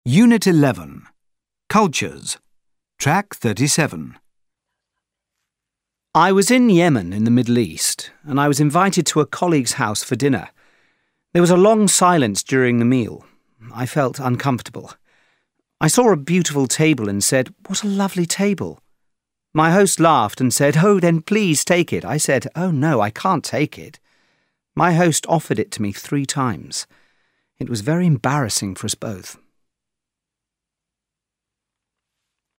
Unit 11. Cultures. Track 37. I was in Yemen in the Middle East, and I was invited to a colleague's house for dinner. There was a long silence during the meal. I felt uncomfortable. I saw a beautiful table and said, "What a lovely table." My host laughed and said, "Oh, then please take it." I said, "Oh no, I can't take it." My host offered it to me 3 times. It was very embarrassing for us both.